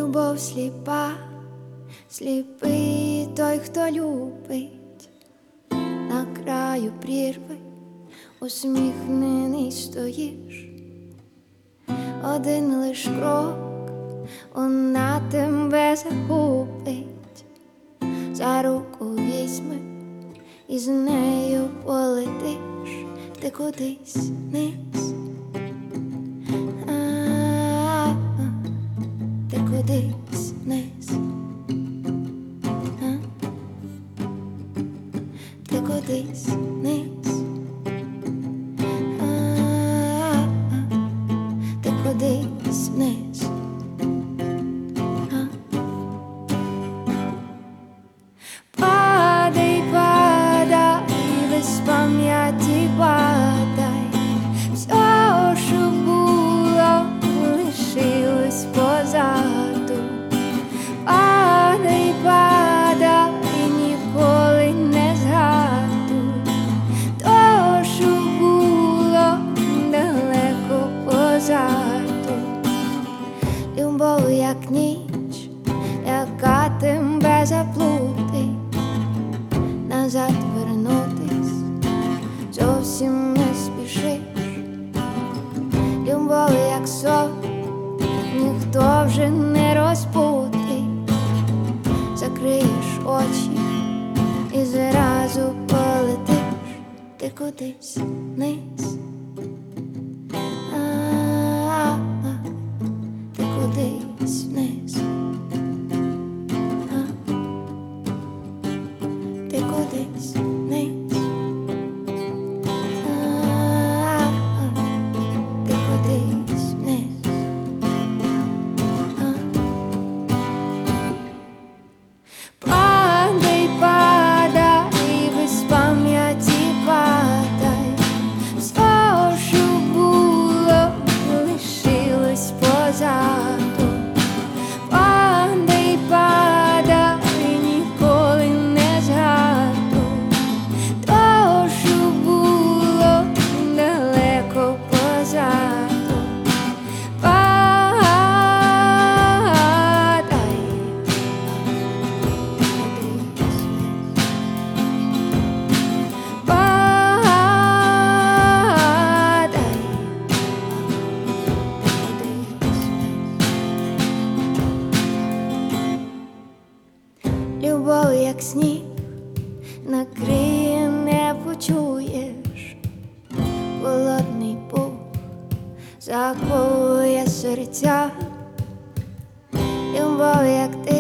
Любов сліпа, сліпий той, хто любить, на краю прірви усміхнений стоїш. Один лиш крок, вона тебе загубить, за руку візьми і з нею полетиш ти кудись вниз. Ти кудись вниз. Ти кудись вниз. Ти кудись вниз. Падай, падай, без пам'яті падай. Все, що було, лишилось позаду. Падай, падай, ніколи не згадуй то, що було далеко позаду. Любов, як ніч, яка тебе заплутить, назад вернутись зовсім не спішиш. Любов, як сон, ніхто вже не розбудить. Закриєш очі і зразу полетиш ти кудись вниз. Ти кудись вниз. Ти кудись вниз. Ти кудись вниз. Падай, падай, без пам'яті падай. Все, що було, лишилось позаду. Падай, падай, ніколи не згадуй то, що було далеко позаду. Падай. Любов, як сніг, накриє, не почуєш. Холодний пух заковує серця. Любов, як ти,